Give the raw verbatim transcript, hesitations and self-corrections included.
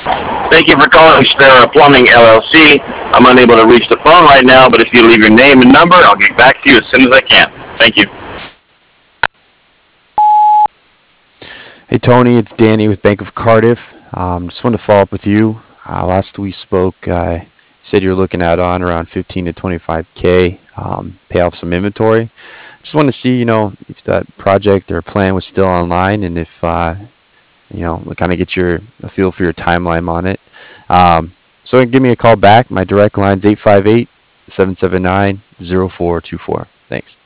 Thank you for calling Sparrow Plumbing L L C. I'm unable to reach the phone right now, but if you leave your name and number, I'll get back to you as soon as I can. Thank you. Hey Tony, it's Danny with Bank of Cardiff. Um, just wanted to follow up with you. Uh, last we spoke, uh, you said you're looking at on around fifteen to twenty-five k. Um, pay off some inventory. Just want to see, you know, if that project or plan was still online, and if uh, you know, kind of get your a feel for your timeline on it. Um, so give me a call back. My direct line's eight five eight, seven seven nine, zero four two four. Thanks.